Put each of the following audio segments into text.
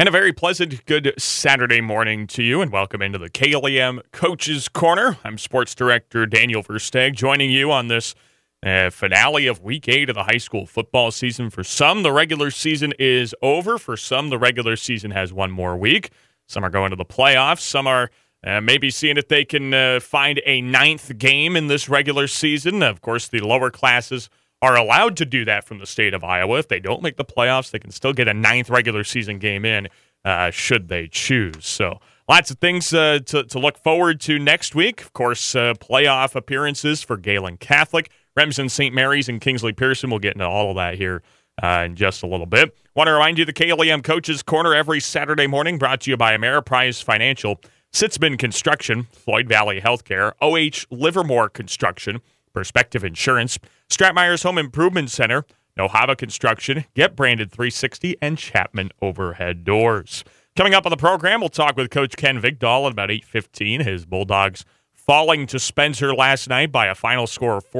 And a very pleasant, good Saturday morning to you, and welcome into the KLEM Coaches Corner. I'm Sports Director Daniel Versteg, joining you on this finale of Week 8 of the high school football season. For some, the regular season is over. For some, the regular season has one more week. Some are going to the playoffs. Some are maybe seeing if they can find a ninth game in this regular season. Of course, the lower classes are allowed to do that from the state of Iowa. If they don't make the playoffs, they can still get a ninth regular season game in should they choose. So lots of things to look forward to next week. Of course, playoff appearances for Galen Catholic, Remsen St. Mary's, and Kingsley Pearson. We'll get into all of that here in just a little bit. Want to remind you the KLEM Coaches Corner every Saturday morning brought to you by Ameriprise Financial, Sitzman Construction, Floyd Valley Healthcare, OH Livermore Construction, Perspective Insurance, Stratmeyer's Home Improvement Center, Nohava Construction, Get Branded 360, and Chapman Overhead Doors. Coming up on the program, we'll talk with Coach Ken Vigdahl at about 8:15. His Bulldogs falling to Spencer last night by a final score of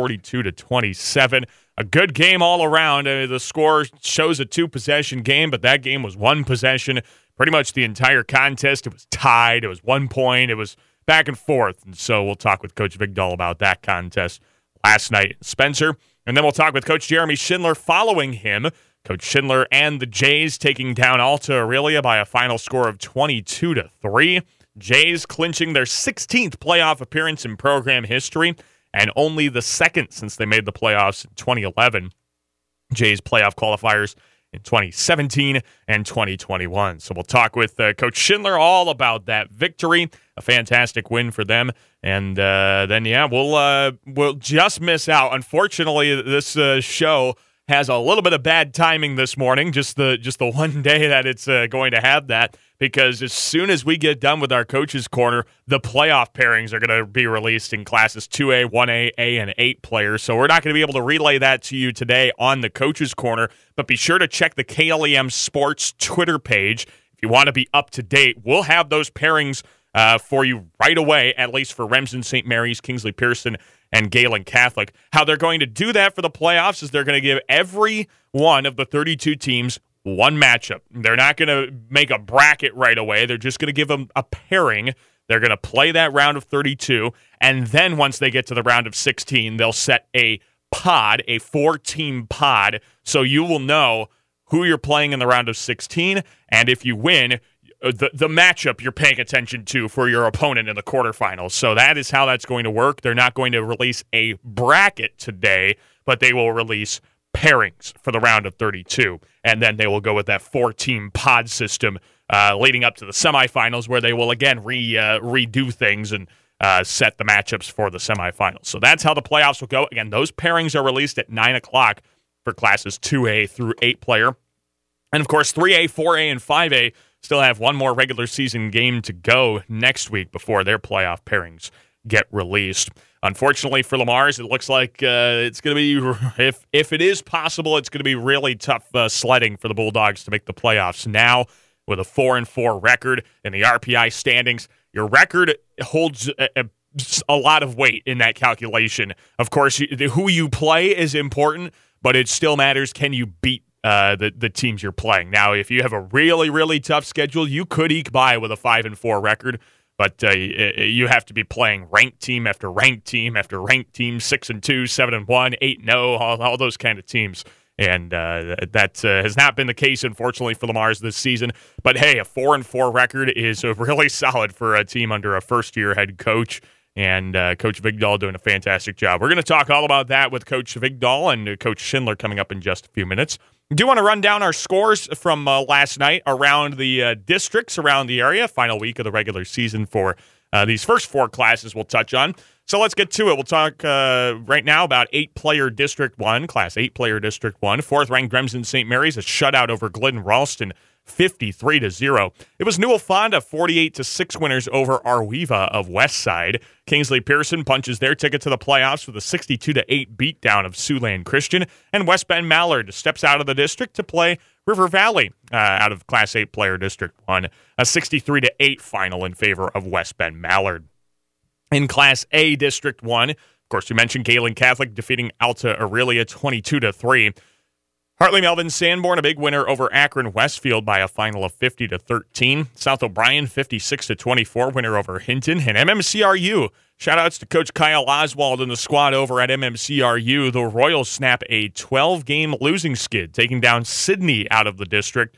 42-27. A good game all around. The score shows a two-possession game, but that game was one possession. Pretty much the entire contest. It was tied. It was 1 point. It was back and forth. And so we'll talk with Coach Vigdahl about that contest last night in Spencer. And then we'll talk with Coach Jeremy Schindler following him. Coach Schindler and the Jays taking down Alta Aurelia by a final score of 22-3. Jays clinching their 16th playoff appearance in program history and only the second since they made the playoffs in 2011. Jays playoff qualifiers in 2017 and 2021. So we'll talk with Coach Schindler all about that victory, a fantastic win for them. And then, we'll just miss out. Unfortunately, this show has a little bit of bad timing this morning, just the one day that it's going to have that, because as soon as we get done with our Coaches Corner, the playoff pairings are going to be released in classes 2A, 1A, A, and 8 players. So we're not going to be able to relay that to you today on the Coaches Corner, but be sure to check the KLEM Sports Twitter page if you want to be up to date. We'll have those pairings for you right away, at least for Remsen St. Mary's, Kingsley Pearson, and Galen Catholic. How they're going to do that for the playoffs is they're going to give every one of the 32 teams one matchup. They're not going to make a bracket right away. They're just going to give them a pairing. They're going to play that round of 32, and then once they get to the round of 16, they'll set a pod, a 4-team pod, so you will know who you're playing in the round of 16, and if you win, the matchup you're paying attention to for your opponent in the quarterfinals. So that is how that's going to work. They're not going to release a bracket today, but they will release pairings for the round of 32. And then they will go with that 4-team pod system leading up to the semifinals, where they will again redo things and set the matchups for the semifinals. So that's how the playoffs will go. Again, those pairings are released at 9 o'clock for classes 2A through 8 player. And of course, 3A, 4A, and 5A still have one more regular season game to go next week before their playoff pairings get released. Unfortunately for Lamar's, it looks like it's going to be, if it is possible, it's going to be really tough sledding for the Bulldogs to make the playoffs. Now, with a 4-4 record in the RPI standings, your record holds a lot of weight in that calculation. Of course, who you play is important, but it still matters, can you beat the teams you're playing. Now, if you have a really, really tough schedule, you could eke by with a 5-4 record, but you have to be playing ranked team after ranked team after ranked team, 6-2, 7-1, 8-0, all those kind of teams. And that has not been the case, unfortunately, for Lamar's this season. But hey, a 4-4 record is really solid for a team under a first-year head coach. And Coach Vigdahl doing a fantastic job. We're going to talk all about that with Coach Vigdahl and Coach Schindler coming up in just a few minutes. I do want to run down our scores from last night around the districts around the area. Final week of the regular season for these first 4 classes we'll touch on. So let's get to it. We'll talk right now about 8-player District 1, Class 8-player District 1. 4th-ranked Remsen St. Mary's, a shutout over Glidden Ralston, 53-0. It was Newell Fonda 48-6 winners over Arweva of Westside. Kingsley Pearson punches their ticket to the playoffs with a 62-8 beatdown of Siouxland Christian, and West Bend Mallard steps out of the district to play River Valley out of Class 8 player District 1, a 63-8 final in favor of West Bend Mallard. In Class A District 1, of course, we mentioned Galen Catholic defeating Alta Aurelia 22-3. Hartley Melvin Sanborn, a big winner over Akron Westfield by a final of 50-13. South O'Brien, 56-24, winner over Hinton. And MMCRU, shout-outs to Coach Kyle Oswald and the squad over at MMCRU. The Royals snap a 12-game losing skid, taking down Sydney out of the district,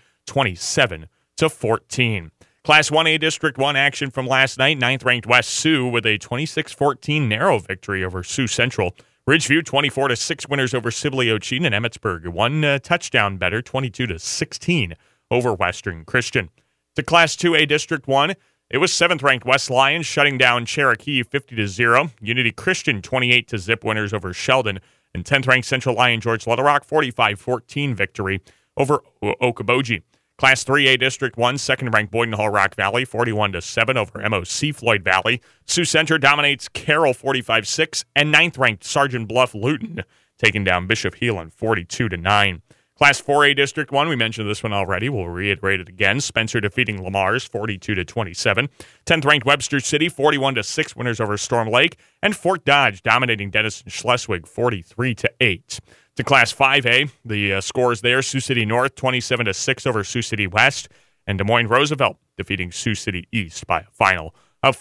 27-14. Class 1A District 1 action from last night. 9th-ranked West Sioux with a 26-14 narrow victory over Sioux Central. Ridgeview, 24-6 winners over Sibley Ocene, and Emmetsburg, one touchdown better, 22-16 over Western Christian. To Class 2A District 1, it was 7th-ranked West Lions shutting down Cherokee 50-0. Unity Christian, 28-0 winners over Sheldon, and 10th-ranked Central Lyon George Little Rock, 45-14 victory over Okoboji. Class 3A District 1, 2nd-ranked Boyden Hull Rock Valley, 41-7 over MOC Floyd Valley. Sioux Center dominates Carroll, 45-6, and 9th-ranked Sergeant Bluff Luton, taking down Bishop Heelan, 42-9. Class 4A District 1, we mentioned this one already. We'll reiterate it again. Spencer defeating Lamar's, 42-27. 10th-ranked Webster City, 41-6 winners over Storm Lake. And Fort Dodge dominating Denison Schleswig, 43-8. To Class 5A, the scores there, Sioux City North, 27-6 over Sioux City West. And Des Moines Roosevelt defeating Sioux City East by a final of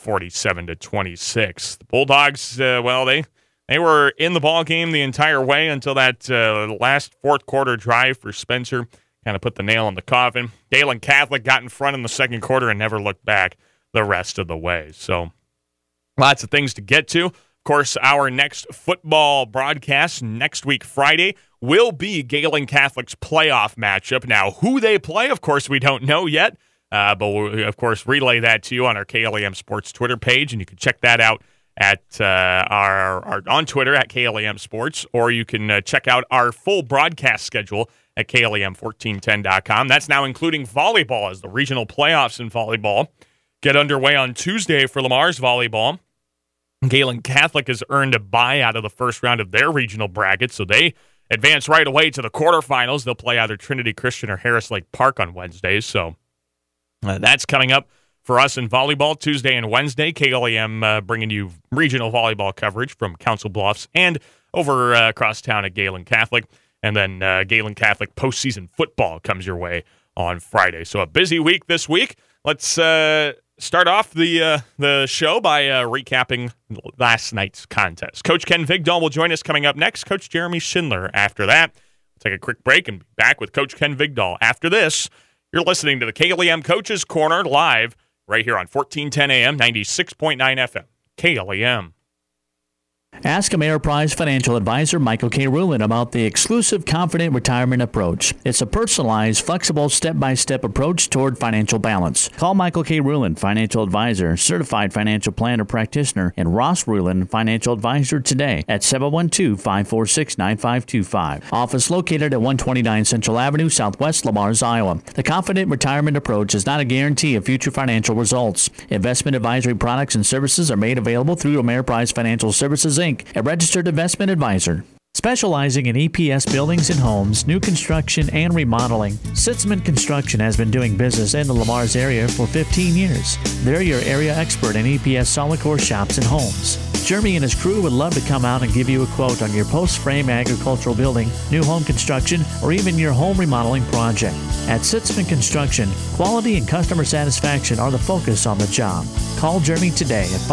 47-26. The Bulldogs, they were in the ball game the entire way until that last fourth quarter drive for Spencer kind of put the nail in the coffin. Galen Catholic got in front in the second quarter and never looked back the rest of the way. So lots of things to get to. Of course, our next football broadcast next week, Friday, will be Galen Catholic's playoff matchup. Now, who they play, of course, we don't know yet, but we'll, of course, relay that to you on our KLEM Sports Twitter page, and you can check that out at our on Twitter at KLEM Sports, or you can check out our full broadcast schedule at KLEM1410.com. That's now including volleyball, as the regional playoffs in volleyball get underway on Tuesday for Lamar's volleyball. Galen Catholic has earned a bye out of the first round of their regional bracket, so they advance right away to the quarterfinals. They'll play either Trinity Christian or Harris Lake Park on Wednesdays, so that's coming up for us in volleyball Tuesday and Wednesday. KLEM bringing you regional volleyball coverage from Council Bluffs and over across town at Galen Catholic, and then Galen Catholic postseason football comes your way on Friday. So a busy week this week. Let's start off the show by recapping last night's contest. Coach Ken Vigdahl will join us coming up next. Coach Jeremy Schindler after that. We'll take a quick break and be back with Coach Ken Vigdahl. After this, you're listening to the KLEM Coaches Corner live right here on 1410 AM, 96.9 FM. KLEM. Ask Ameriprise financial advisor Michael K. Rulin about the exclusive Confident Retirement Approach. It's a personalized, flexible, step-by-step approach toward financial balance. Call Michael K. Rulin, financial advisor, certified financial planner practitioner, and Ross Rulin, financial advisor today at 712-546-9525. Office located at 129 Central Avenue, Southwest Lamar's, Iowa. The Confident Retirement Approach is not a guarantee of future financial results. Investment advisory products and services are made available through Ameriprise Financial Services, Inc., a registered investment advisor. Specializing in EPS buildings and homes, new construction, and remodeling, Sitzman Construction has been doing business in the Lamar's area for 15 years. They're your area expert in EPS solid core shops and homes. Jeremy and his crew would love to come out and give you a quote on your post-frame agricultural building, new home construction, or even your home remodeling project. At Sitzman Construction, quality and customer satisfaction are the focus on the job. Call Jeremy today at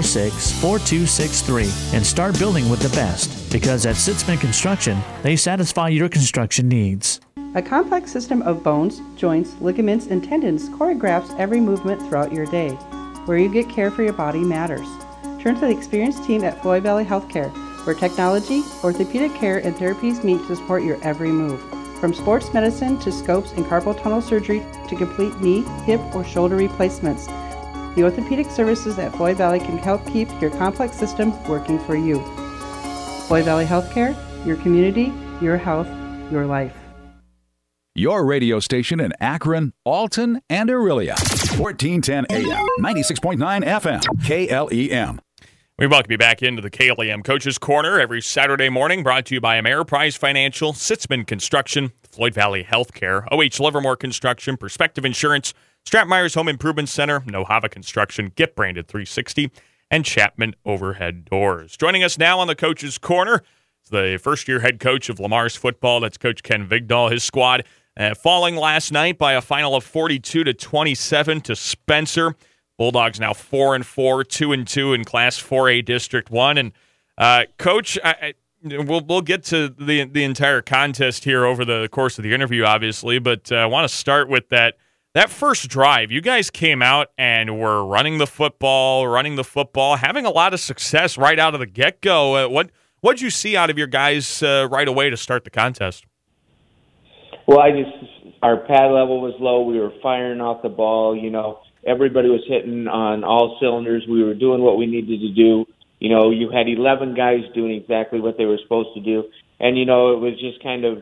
546-4263 and start building with the best, because at Sitzman Construction, they satisfy your construction needs. A complex system of bones, joints, ligaments, and tendons choreographs every movement throughout your day. Where you get care for your body matters. Turn to the experienced team at Floyd Valley Healthcare, where technology, orthopedic care, and therapies meet to support your every move. From sports medicine to scopes and carpal tunnel surgery to complete knee, hip, or shoulder replacements, the orthopedic services at Floyd Valley can help keep your complex system working for you. Floyd Valley Healthcare, your community, your health, your life. Your radio station in Akron, Alton, and Aurelia. 1410 AM, 96.9 FM, KLEM. We welcome you back into the KLEM Coaches Corner every Saturday morning, brought to you by Ameriprise Financial, Sitzman Construction, Floyd Valley Healthcare, OH Livermore Construction, Perspective Insurance, Strat Myers Home Improvement Center, Nohava Construction, Get Branded 360, and Chapman Overhead Doors. Joining us now on the Coaches Corner, the first-year head coach of Lamar's football. That's Coach Ken Vigdahl. His squad falling last night by a final of 42-27 to Spencer. Bulldogs now 4-4, 2-2 in Class 4A District 1. And Coach, we'll get to the entire contest here over the course of the interview, obviously, but I want to start with that first drive. You guys came out and were running the football, having a lot of success right out of the get-go. What'd you see out of your guys right away to start the contest? Well, our pad level was low. We were firing off the ball. Everybody was hitting on all cylinders. We were doing what we needed to do. You had 11 guys doing exactly what they were supposed to do. And, it was just kind of,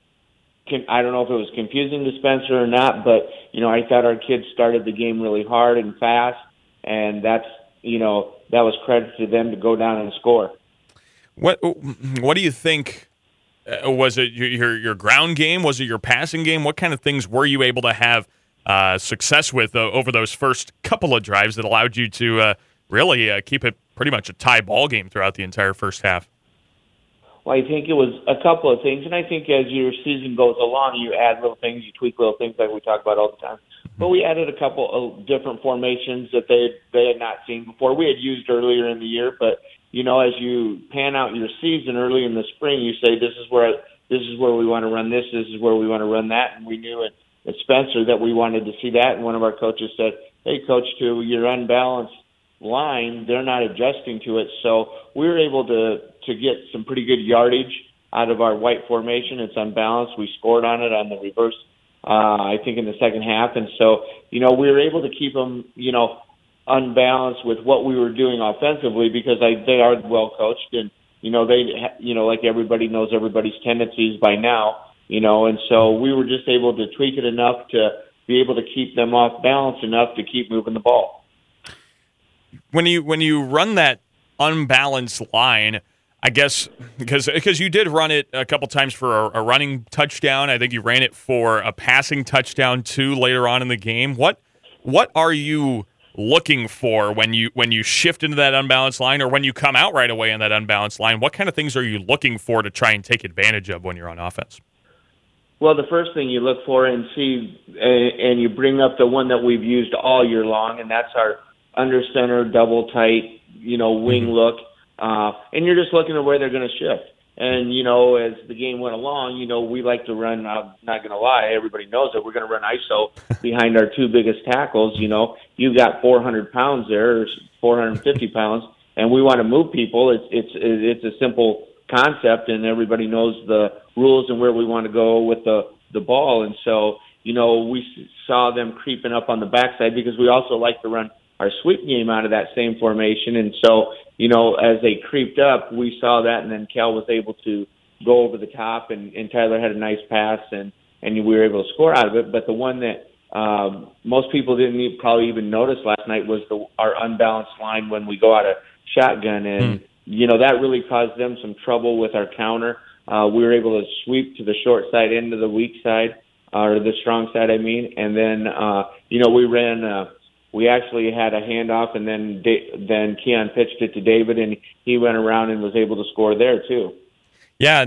I don't know if it was confusing to Spencer or not, but, I thought our kids started the game really hard and fast. And that was credit to them to go down and score. What do you think? Was it your ground game? Was it your passing game? What kind of things were you able to have success with over those first couple of drives that allowed you to really keep it pretty much a tie ball game throughout the entire first half? Well, I think it was a couple of things, and I think as your season goes along, you add little things, you tweak little things like we talk about all the time. But we added a couple of different formations that they had not seen before. We had used earlier in the year, but as you pan out your season early in the spring, you say this is where we want to run this is where we want to run that, and we knew at Spencer that we wanted to see that, and one of our coaches said, "Hey, Coach, to your unbalanced line, they're not adjusting to it." So we were able to get some pretty good yardage out of our white formation. It's unbalanced. We scored on it on the reverse, I think, in the second half. And so, we were able to keep them, unbalanced with what we were doing offensively because they are well coached and, like everybody knows everybody's tendencies by now, and so we were just able to tweak it enough to be able to keep them off balance enough to keep moving the ball. When you run that unbalanced line, I guess because you did run it a couple times for a running touchdown. I think you ran it for a passing touchdown too later on in the game. What are you looking for when you shift into that unbalanced line or when you come out right away on that unbalanced line? What kind of things are you looking for to try and take advantage of when you're on offense? Well, the first thing you look for and see, and you bring up the one that we've used all year long, and that's our under center, double tight, wing look. And you're just looking at where they're going to shift. And, as the game went along, we like to run, I'm not going to lie, everybody knows that we're going to run ISO behind our two biggest tackles. You've got 400 pounds there, or 450 pounds, and we want to move people. It's a simple concept, and everybody knows the rules and where we want to go with the ball. And so, we saw them creeping up on the backside because we also like to run our sweep game out of that same formation. And so, as they creeped up, we saw that, and then Cal was able to go over the top, and Tyler had a nice pass, and we were able to score out of it. But the one that most people didn't probably even notice last night was our unbalanced line when we go out of shotgun, and that really caused them some trouble with our counter. We were able to sweep to the short side into the weak side, or the strong side, I mean, and then we ran. We actually had a handoff, and then Keon pitched it to David, and he went around and was able to score there too. Yeah,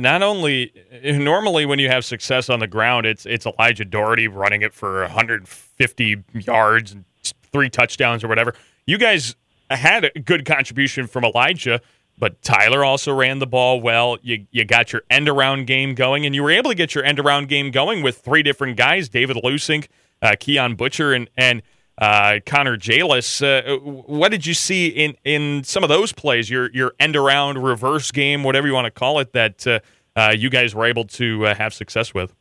normally when you have success on the ground, it's Elijah Doherty running it for 150 yards and 3 touchdowns or whatever. You guys had a good contribution from Elijah, but Tyler also ran the ball well. You got your end-around game going, and you were able to get your end-around game going with 3 different guys, David Lusink, Keon Butcher, and Connor Jalis. What did you see in some of those plays, your end-around reverse game, whatever you want to call it, that you guys were able to have success with?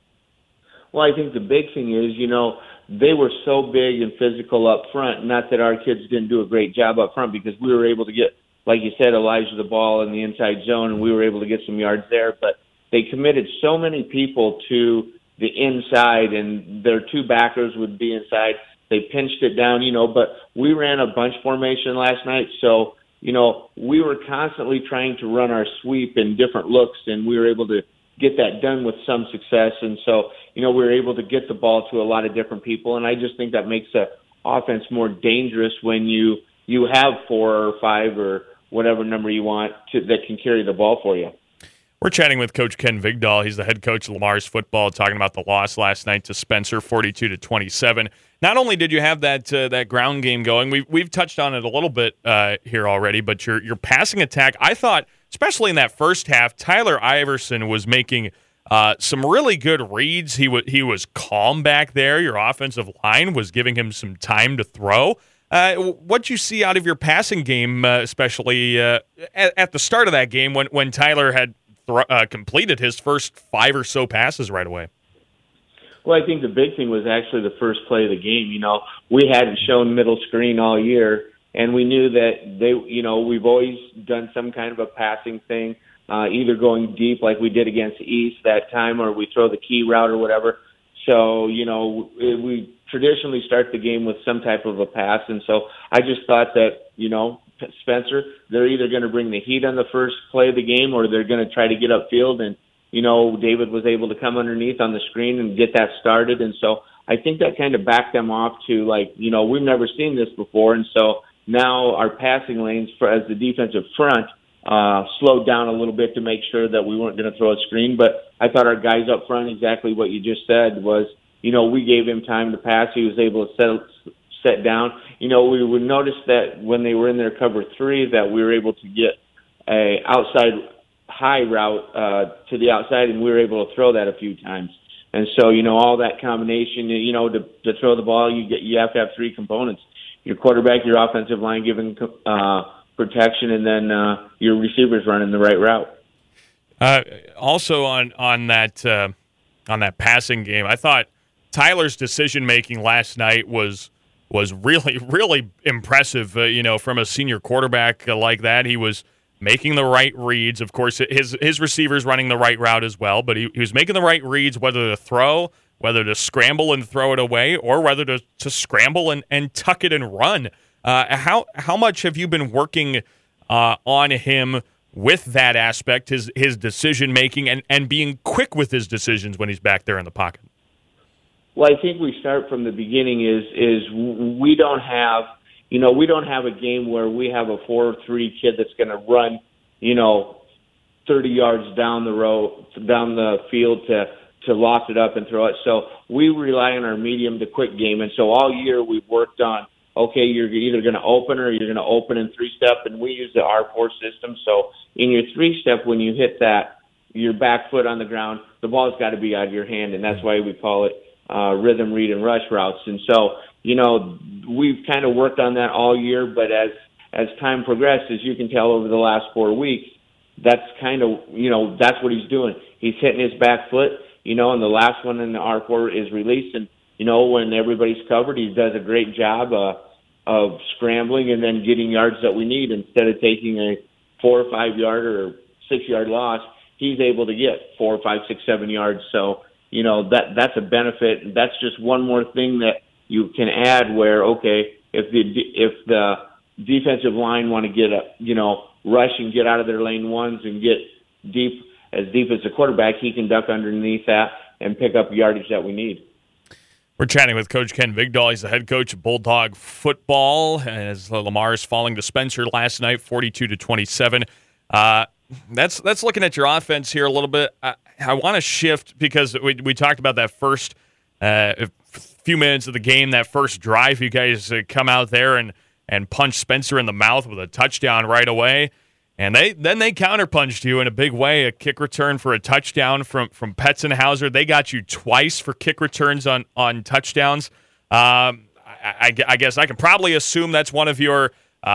Well, I think the big thing is, they were so big and physical up front. Not that our kids didn't do a great job up front, because we were able to get, like you said, Elijah the ball in the inside zone, and we were able to get some yards there. But they committed so many people to the inside, and their 2 backers would be inside. They pinched it down, but we ran a bunch formation last night. So, we were constantly trying to run our sweep in different looks, and we were able to get that done with some success. And so, we were able to get the ball to a lot of different people. And I just think that makes the offense more dangerous when you have 4 or 5 or whatever number you want that can carry the ball for you. We're chatting with Coach Ken Vigdahl. He's the head coach of Lamar's football, talking about the loss last night to Spencer, 42-27. Not only did you have that ground game going, we've touched on it a little bit here already, but your passing attack, I thought, especially in that first half, Tyler Iverson was making some really good reads. He was calm back there. Your offensive line was giving him some time to throw. What'd you see out of your passing game, especially at the start of that game when Tyler had completed his first 5 or so passes right away? Well, I think the big thing was actually the first play of the game. We hadn't shown middle screen all year, and we knew that we've always done some kind of a passing thing, either going deep like we did against East that time, or we throw the key route or whatever. So, we traditionally start the game with some type of a pass, and so I just thought that, Spencer, they're either going to bring the heat on the first play of the game or they're going to try to get upfield. And, David was able to come underneath on the screen and get that started. And so I think that kind of backed them off to we've never seen this before. And so now our passing lanes as the defensive front slowed down a little bit to make sure that we weren't going to throw a screen. But I thought our guys up front, exactly what you just said, was, we gave him time to pass. He was able to set down. We would notice that when they were in their cover 3 that we were able to get a outside high route to the outside, and we were able to throw that a few times. And so, all that combination, to throw the ball, you have to have 3 components: your quarterback, your offensive line giving protection, and then your receivers running the right route. Also on that passing game, I thought Tyler's decision making last night was really, really impressive. From a senior quarterback like that, he was making the right reads. Of course, his receivers running the right route as well, but he was making the right reads, whether to throw, whether to scramble and throw it away, or whether to scramble and tuck it and run. How much have you been working on him with that aspect, his decision making and being quick with his decisions when he's back there in the pocket? Well, I think we start from the beginning is we don't have a game where we have a 4-3 kid that's going to run, 30 yards down the field to loft it up and throw it. So we rely on our medium to quick game. And so all year we've worked on, okay, you're either going to open or you're going to open in 3-step, and we use the R4 system. So in your 3-step, when you hit that, your back foot on the ground, the ball's got to be out of your hand, and that's why we call it rhythm, read, and rush routes. And so, we've kind of worked on that all year, but as time progresses, you can tell over the last 4 weeks, that's kind of, that's what he's doing. He's hitting his back foot, and the last one in the R4 is released. And, when everybody's covered, he does a great job of scrambling and then getting yards that we need. Instead of taking a 4 or 5 yard or 6 yard loss, he's able to get 4, 5, 6, 7 yards. So, that's a benefit. That's just one more thing that you can add where, okay, if the defensive line want to get rush and get out of their lane ones and get deep as the quarterback, he can duck underneath that and pick up yardage that we need. We're chatting with Coach Ken Vigdahl. He's the head coach of Bulldog football, as Lamar's falling to Spencer last night, 42-27. That's looking at your offense here a little bit. I want to shift because we talked about that first few minutes of the game, that first drive. You guys come out there and punch Spencer in the mouth with a touchdown right away. And they counterpunched you in a big way, a kick return for a touchdown from Petzenhauser. They got you twice for kick returns on touchdowns. I guess I can probably assume that's one of your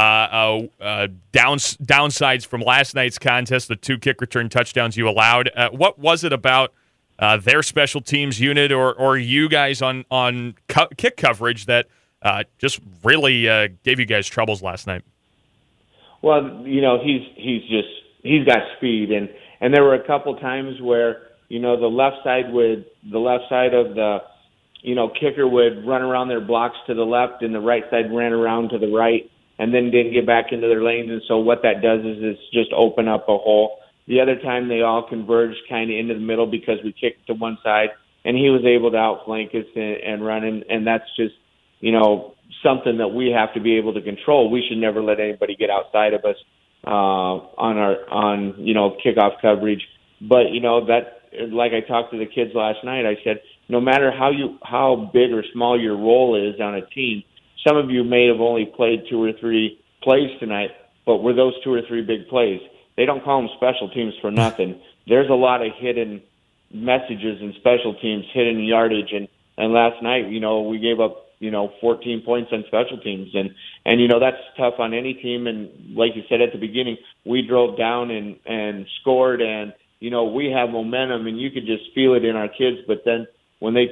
downsides from last night's contest, the 2 kick return touchdowns you allowed. What was it about their special teams unit or you guys on kick coverage that just really gave you guys troubles last night? Well, he's got speed, and there were a couple times where the left side of the kicker would run around their blocks to the left, and the right side ran around to the right, and then didn't get back into their lanes. And so what that does is it's just open up a hole. The other time they all converged kind of into the middle because we kicked to one side, and he was able to outflank us and run, and that's just something that we have to be able to control. We should never let anybody get outside of us on kickoff coverage. But, that, like I talked to the kids last night, I said, no matter how big or small your role is on a team, some of you may have only played 2 or 3 plays tonight, but were those 2 or 3 big plays? They don't call them special teams for nothing. There's a lot of hidden messages in special teams, hidden yardage, and last night, we gave up 14 points on special teams. And that's tough on any team. And like you said at the beginning, we drove down and scored, and, we have momentum, and you could just feel it in our kids. But then when they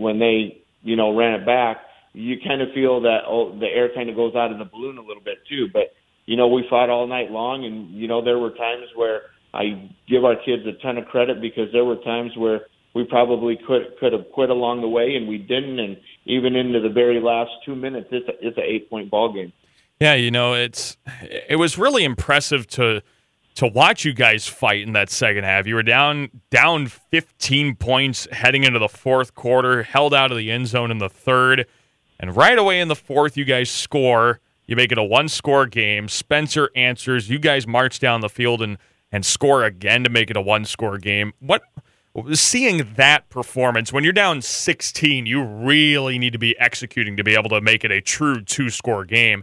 ran it back, you kind of feel that, the air kind of goes out of the balloon a little bit too. But, we fought all night long, and, there were times where I give our kids a ton of credit, because there were times where we probably could have quit along the way, and we didn't. And even into the very last 2 minutes, it's an 8-point ball game. Yeah, it was really impressive to watch you guys fight in that second half. You were down 15 points heading into the fourth quarter, held out of the end zone in the third, and right away in the fourth, you guys score. You make it a 1-score game. Spencer answers. You guys march down the field and score again to make it a 1-score game. Seeing that performance, when you're down 16, you really need to be executing to be able to make it a true 2-score game.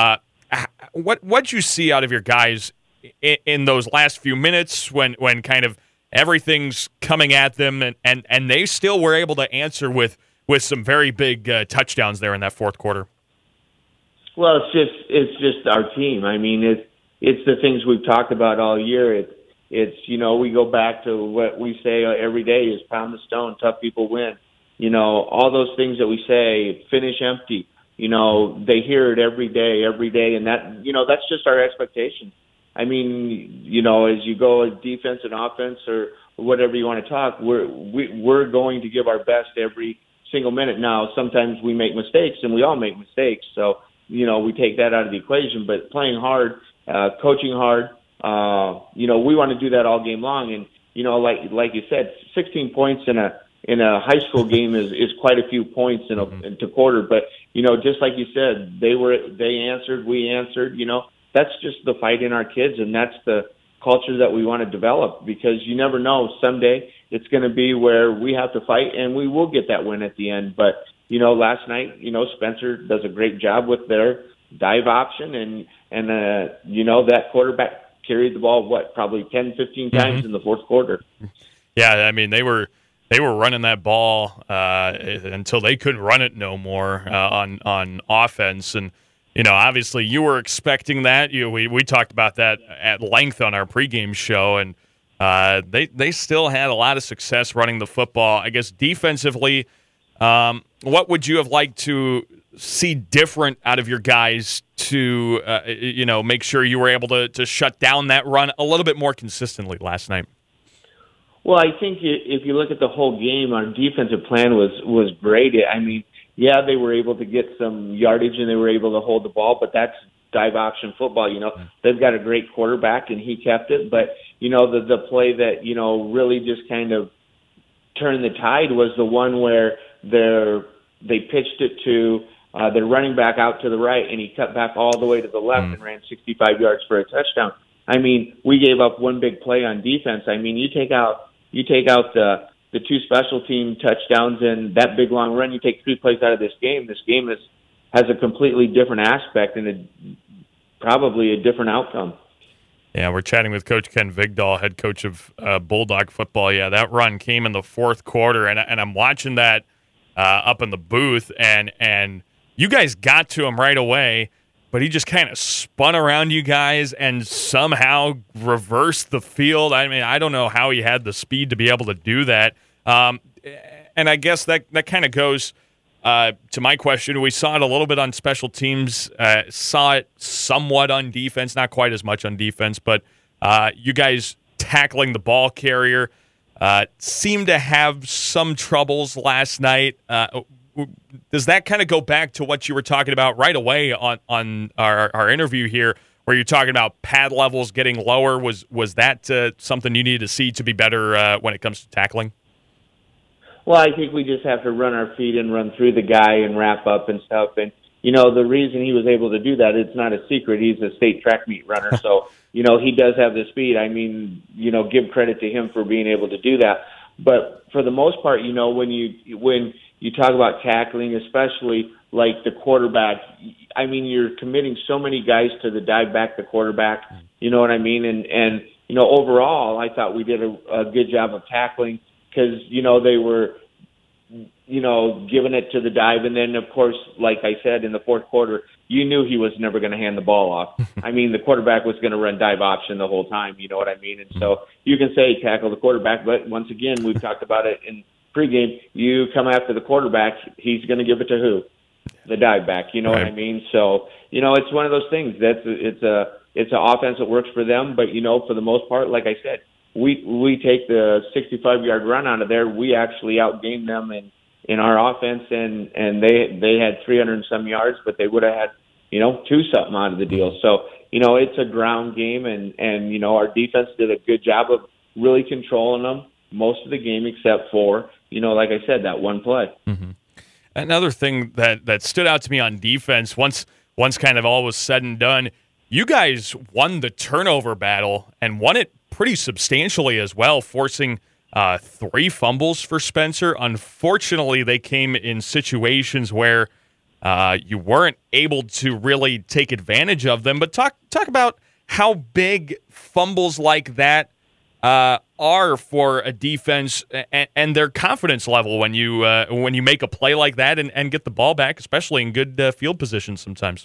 What'd you see out of your guys in those last few minutes when kind of everything's coming at them and they still were able to answer with some very big touchdowns there in that fourth quarter? Well, it's just our team. I mean, it's the things we've talked about all year. It's we go back to what we say every day is pound the stone, tough people win. All those things that we say, finish empty. They hear it every day, and that's just our expectation. I mean, as you go as defense and offense or whatever you want to talk, we're going to give our best every single minute. Now, sometimes we make mistakes, and we all make mistakes, so we take that out of the equation. But playing hard, coaching hard, we want to do that all game long. And like you said, 16 points in a high school game is quite a few points in a quarter. But just like you said, they answered, we answered. That's just the fight in our kids, and that's the culture that we want to develop, because you never know, someday it's going to be where we have to fight, and we will get that win at the end. But last night, Spencer does a great job with their dive option, and that quarterback carried the ball, probably 10, 15 times in the fourth quarter. Yeah, I mean, they were running that ball until they couldn't run it no more on offense. And, obviously you were expecting that. We talked about that at length on our pregame show, and they still had a lot of success running the football. I guess defensively, what would you have liked to see different out of your guys to, make sure you were able to shut down that run a little bit more consistently last night? Well, I think if you look at the whole game, our defensive plan was great. I mean, yeah, they were able to get some yardage and they were able to hold the ball, but that's dive option football. They've got a great quarterback and he kept it. But, the play that, really just kind of turned the tide was the one where they pitched it to their running back out to the right, and he cut back all the way to the left and ran 65 yards for a touchdown. I mean, we gave up one big play on defense. I mean, you take out the 2 special team touchdowns and that big long run, you take 3 plays out of this game. This game has a completely different aspect and probably a different outcome. Yeah, we're chatting with Coach Ken Vigdahl, head coach of Bulldog football. Yeah, that run came in the fourth quarter, and I'm watching that up in the booth, and you guys got to him right away, but he just kind of spun around you guys and somehow reversed the field. I mean, I don't know how he had the speed to be able to do that. And I guess that kind of goes to my question. We saw it a little bit on special teams, saw it somewhat on defense, not quite as much on defense, but you guys tackling the ball carrier seemed to have some troubles last night. Does that kind of go back to what you were talking about right away on our interview here, where you're talking about pad levels getting lower? Was that something you needed to see to be better when it comes to tackling? Well, I think we just have to run our feet and run through the guy and wrap up and stuff. And, the reason he was able to do that, it's not a secret. He's a state track meet runner. So, he does have the speed. I mean, give credit to him for being able to do that. But for the most part, when you talk about tackling, especially like the quarterback, I mean, you're committing so many guys to the dive back, the quarterback, you know what I mean? And overall, I thought we did a good job of tackling because, they were, giving it to the dive. And then, of course, like I said, in the fourth quarter, you knew he was never going to hand the ball off. I mean, the quarterback was going to run dive option the whole time, you know what I mean? And so you can say tackle the quarterback, but once again, we've talked about it in pregame, you come after the quarterback, he's going to give it to who? The dive back, you know what I mean? So, it's one of those things. It's an offense that works for them, but, for the most part, like I said, we take the 65-yard run out of there. We actually outgained them in our offense, and they had 300 and some yards, but they would have had, 2-something out of the deal. So, it's a ground game, and our defense did a good job of really controlling them most of the game except for, like I said, that one play. Mm-hmm. Another thing that stood out to me on defense, once kind of all was said and done, you guys won the turnover battle and won it pretty substantially as well, forcing 3 fumbles for Spencer. Unfortunately, they came in situations where you weren't able to really take advantage of them. But talk about how big fumbles like that are for a defense and their confidence level when you make a play like that and get the ball back, especially in good field position sometimes.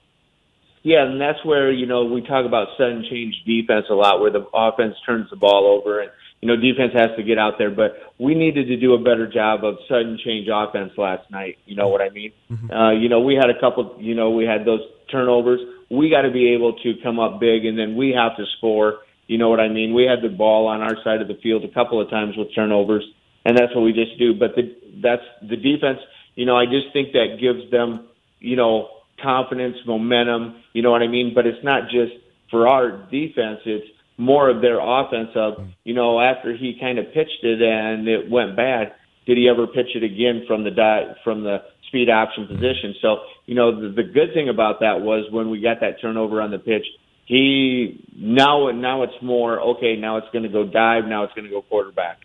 Yeah, and that's where, we talk about sudden change defense a lot, where the offense turns the ball over and, defense has to get out there. But we needed to do a better job of sudden change offense last night. You know what I mean? Mm-hmm. We had a couple, we had those turnovers. We got to be able to come up big, and then we have to score. You know what I mean? We had the ball on our side of the field a couple of times with turnovers, and that's what we just do. But that's the defense. I just think that gives them, confidence, momentum. You know what I mean? But it's not just for our defense. It's more of their offense of, after he kind of pitched it and it went bad, did he ever pitch it again from the speed option position? So, the good thing about that was when we got that turnover on the pitch, now it's more, okay, now it's going to go dive, now it's going to go quarterback.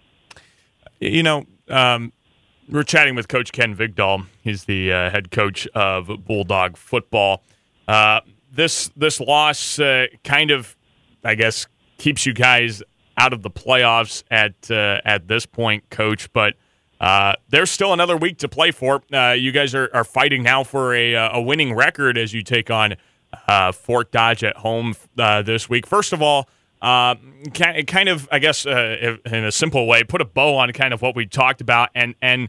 We're chatting with Coach Ken Vigdahl. He's the head coach of Bulldog football. This loss kind of, I guess, keeps you guys out of the playoffs at this point, Coach. But there's still another week to play for. You guys are fighting now for a winning record as you take on Fort Dodge at home this week. First of all, kind of, I guess, in a simple way, put a bow on kind of what we talked about, and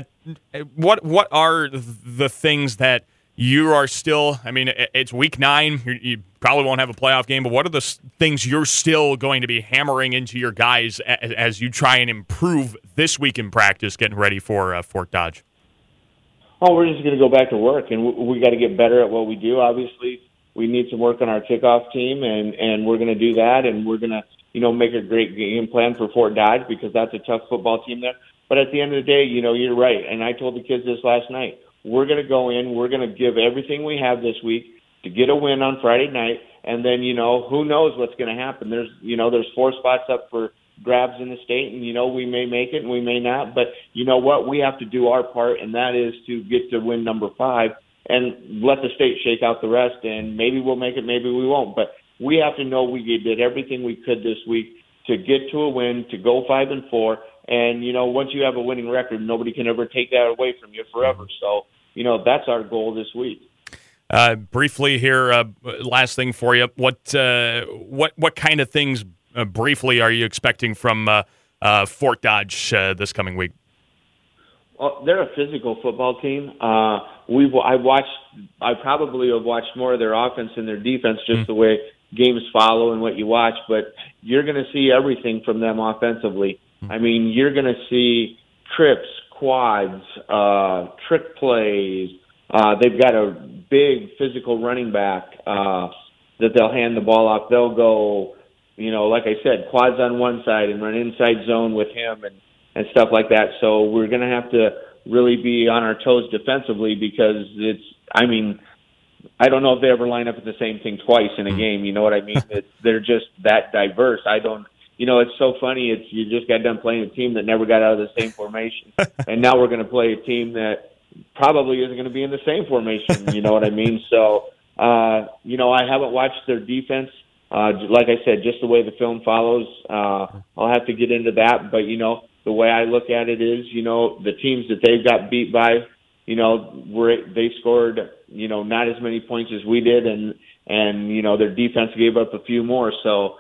what are the things that you are still, I mean, it's week 9, you probably won't have a playoff game, but what are the things you're still going to be hammering into your guys as you try and improve this week in practice, getting ready for Fort Dodge? Oh, we're just going to go back to work, and we got to get better at what we do. Obviously, we need some work on our kickoff team, and we're going to do that, and we're going to, make a great game plan for Fort Dodge because that's a tough football team there. But at the end of the day, you're right, and I told the kids this last night. We're going to go in, we're going to give everything we have this week to get a win on Friday night, and then, who knows what's going to happen. There's 4 spots up for grabs in the state, and, we may make it and we may not, but you know what? We have to do our part, and that is to get to win number 5 and let the state shake out the rest, and maybe we'll make it, maybe we won't. But we have to know we did everything we could this week to get to a win, to go 5-4, and, once you have a winning record, nobody can ever take that away from you forever. So, that's our goal this week. Briefly here, last thing for you. What kind of things, briefly, are you expecting from Fort Dodge this coming week? Well, they're a physical football team. I probably have watched more of their offense and their defense, just the way games follow and what you watch. But you're going to see everything from them offensively. I mean, you're going to see trips, quads, trick plays. They've got a big physical running back that they'll hand the ball off. They'll go, like I said, quads on one side and run inside zone with him and stuff like that. So we're going to have to really be on our toes defensively because I don't know if they ever line up at the same thing twice in a game. You know what I mean? They're just that diverse. It's so funny. You just got done playing a team that never got out of the same formation, and now we're going to play a team that probably isn't going to be in the same formation. You know what I mean? So, I haven't watched their defense. Like I said, just the way the film follows, I'll have to get into that. But, the way I look at it is, the teams that they've got beat by, they scored, not as many points as we did, and their defense gave up a few more. So,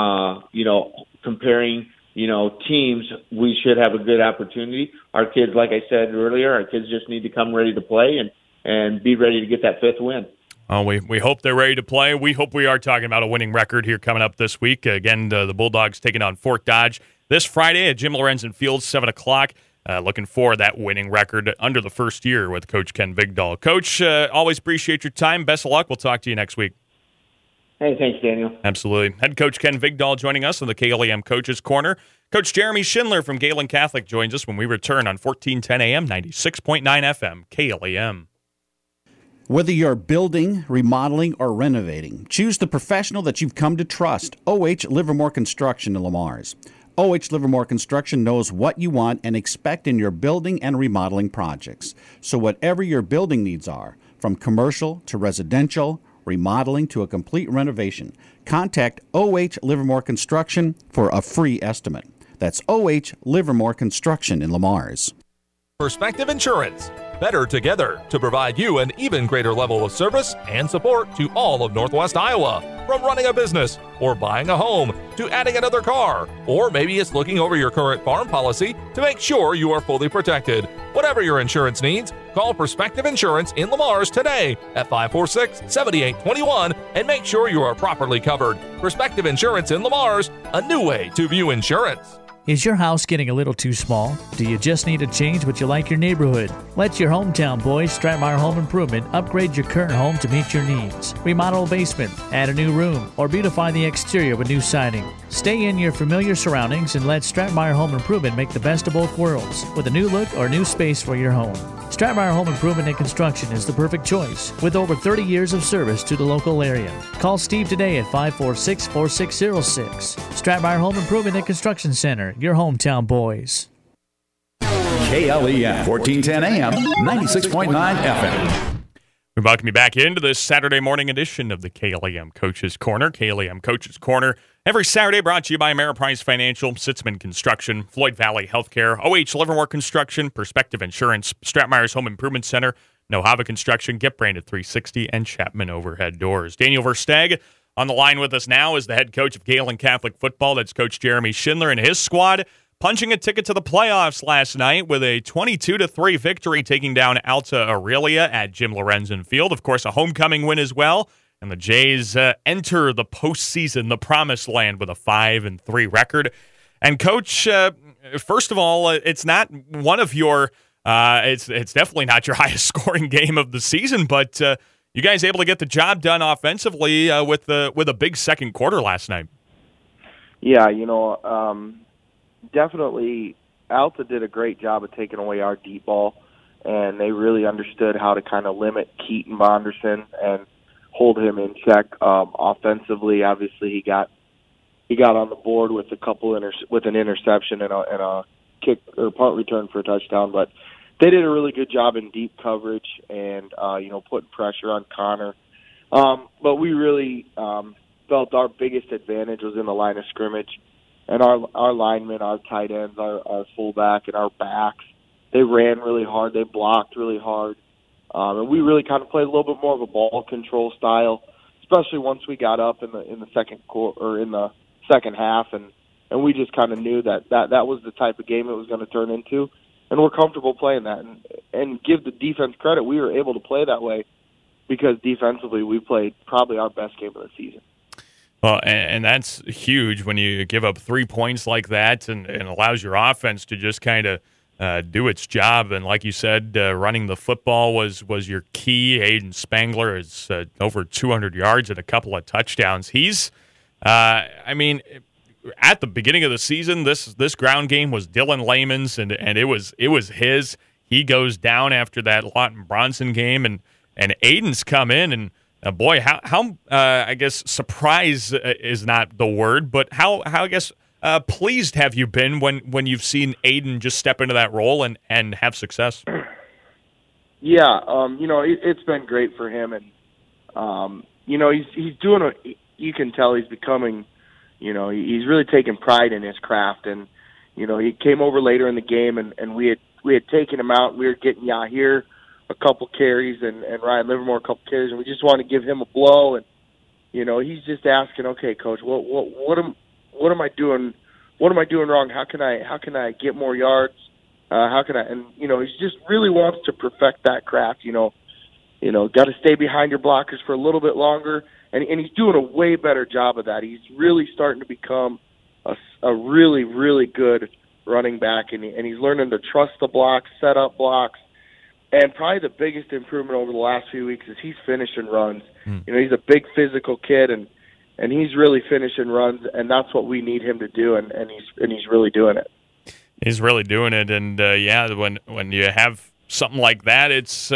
comparing, teams, we should have a good opportunity. Our kids, like I said earlier, our kids just need to come ready to play and be ready to get that fifth win. Oh, we hope they're ready to play. We hope we are talking about a winning record here coming up this week. Again, the Bulldogs taking on Fort Dodge this Friday at Jim Lorenzen Field, 7 o'clock. Looking for that winning record under the first year with Coach Ken Vigdahl. Coach, always appreciate your time. Best of luck. We'll talk to you next week. Hey, thanks, Daniel. Absolutely. Head Coach Ken Vigdahl joining us on the KLEM Coaches Corner. Coach Jeremy Schindler from Galen Catholic joins us when we return on 1410 AM, 96.9 FM, KLEM. Whether you're building, remodeling, or renovating, choose the professional that you've come to trust, O.H. Livermore Construction in Lamar's. O.H. Livermore Construction knows what you want and expect in your building and remodeling projects. So whatever your building needs are, from commercial to residential, remodeling to a complete renovation, contact O.H. Livermore Construction for a free estimate. That's O.H. Livermore Construction in Lamar's. Perspective Insurance. Better together to provide you an even greater level of service and support to all of Northwest Iowa. From running a business or buying a home to adding another car, or maybe it's looking over your current farm policy to make sure you are fully protected. Whatever your insurance needs, call Perspective Insurance in Lamar's today at 546-7821 and make sure you are properly covered. Perspective Insurance in Lamar's, a new way to view insurance. Is your house getting a little too small? Do you just need a change but you like your neighborhood? Let your hometown boys, Stratmeyer Home Improvement, upgrade your current home to meet your needs. Remodel a basement, add a new room, or beautify the exterior with new siding. Stay in your familiar surroundings and let Stratmeyer Home Improvement make the best of both worlds with a new look or new space for your home. Stratmeyer Home Improvement and Construction is the perfect choice with over 30 years of service to the local area. Call Steve today at 546-4606. Stratmeyer Home Improvement and Construction Center, your hometown boys. KLEM, 1410 AM, 96.9 FM. We welcome you back into this Saturday morning edition of the KLEM Coaches Corner. KLEM Coaches Corner, every Saturday brought to you by Ameriprise Financial, Sitzman Construction, Floyd Valley Healthcare, O.H. Livermore Construction, Perspective Insurance, Stratmeyer's Home Improvement Center, Nohava Construction, Get Branded 360, and Chapman Overhead Doors. Daniel Versteg on the line with us now is the head coach of Galen Catholic Football. That's Coach Jeremy Schindler and his squad, punching a ticket to the playoffs last night with a 22-3 victory, taking down Alta Aurelia at Jim Lorenzen Field. Of course, a homecoming win as well. And the Jays enter the postseason, the promised land, with a 5-3 record. And Coach, first of all, it's not one of your, it's definitely not your highest scoring game of the season, but you guys able to get the job done offensively with a big second quarter last night. Yeah, definitely Alta did a great job of taking away our deep ball, and they really understood how to kind of limit Keaton Bonderson and hold him in check offensively. Obviously, he got on the board with with an interception and a kick or punt return for a touchdown, but they did a really good job in deep coverage and putting pressure on Connor. But we really felt our biggest advantage was in the line of scrimmage. And our linemen, our tight ends, our fullback, and our backs, they ran really hard. They blocked really hard. And we really kind of played a little bit more of a ball control style, especially once we got up in the second quarter or in the second half, and we just kind of knew that was the type of game it was going to turn into, and we're comfortable playing that. And give the defense credit, we were able to play that way because defensively we played probably our best game of the season. Well, and that's huge when you give up 3 points like that and allows your offense to just kind of do its job. And like you said, running the football was your key. Aiden Spangler is over 200 yards and a couple of touchdowns. He's, at the beginning of the season, this ground game was Dylan Lehman's, and it was his. he goes down after that Lawton Bronson game, and Aiden's come in, and boy, how I guess surprise is not the word, but how I guess pleased have you been when you've seen Aiden just step into that role and have success? Yeah, it's been great for him, and he's doing you can tell he's becoming, he's really taking pride in his craft, and he came over later in the game, and we had taken him out. We were getting Yahir a couple carries and Ryan Livermore a couple carries, and we just wanted to give him a blow, and he's just asking, okay, coach, what am I doing? What am I doing wrong? How can I get more yards? How can I? And he just really wants to perfect that craft. Got to stay behind your blockers for a little bit longer, and he's doing a way better job of that. He's really starting to become a really, really good running back, and he's learning to trust the blocks, set up blocks, and probably the biggest improvement over the last few weeks is he's finishing runs. He's a big physical kid, and he's really finishing runs, and that's what we need him to do, and he's really doing it. He's really doing it, and when you have something like that, it's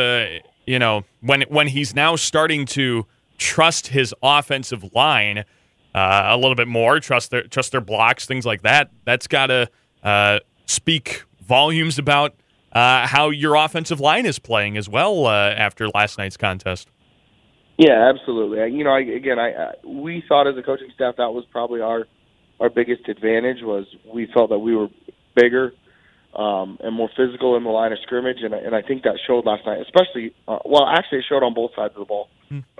when he's now starting to trust his offensive line a little bit more, trust their blocks, things like that. That's got to speak volumes about how your offensive line is playing as well after last night's contest. Yeah, absolutely. We thought as a coaching staff that was probably our biggest advantage was we felt that we were bigger and more physical in the line of scrimmage, and I think that showed last night, especially actually it showed on both sides of the ball.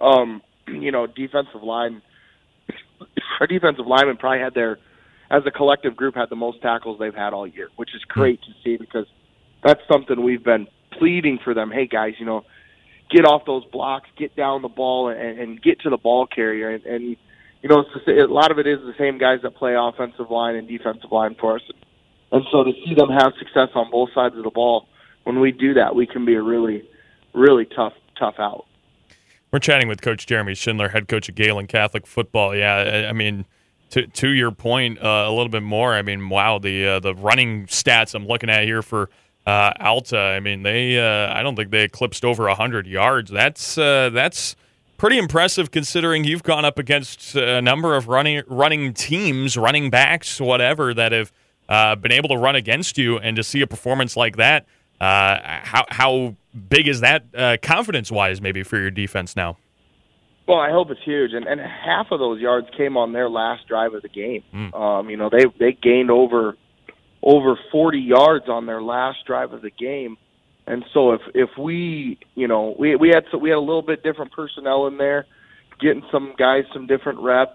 Defensive line, our defensive linemen probably had as a collective group, had the most tackles they've had all year, which is great to see because that's something we've been pleading for them. Hey guys, get off those blocks, get down the ball, and get to the ball carrier, and a lot of it is the same guys that play offensive line and defensive line for us. And so to see them have success on both sides of the ball, when we do that, we can be a really, really tough out. We're chatting with Coach Jeremy Schindler, head coach of Galen Catholic football. Yeah, I mean, to your point a little bit more, I mean, wow, the running stats I'm looking at here for Alta, I mean, I don't think they eclipsed over 100 yards. That's pretty impressive considering you've gone up against a number of running teams, running backs, whatever, that have been able to run against you, and to see a performance like that, how big is that confidence-wise maybe for your defense now? Well, I hope it's huge, and half of those yards came on their last drive of the game. They gained over 40 yards on their last drive of the game, and so if we had a little bit different personnel in there, getting some guys some different reps,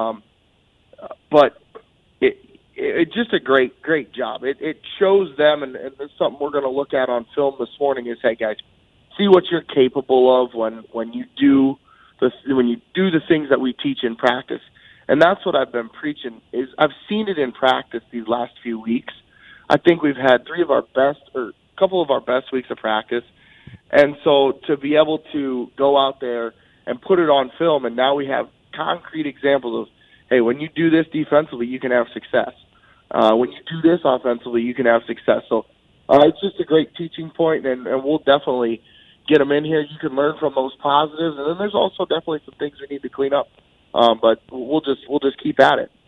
but it's just a great job. It shows them, and it's something we're going to look at on film this morning. Is, hey guys, see what you're capable of when you do the things that we teach in practice. And that's what I've been preaching. Is I've seen it in practice these last few weeks. I think we've had a couple of our best weeks of practice, and so to be able to go out there and put it on film, and now we have concrete examples of, hey, when you do this defensively, you can have success. When you do this offensively, you can have success. So it's just a great teaching point, and we'll definitely get them in here. You can learn from those positives, and then there's also definitely some things we need to clean up. But we'll just keep at it.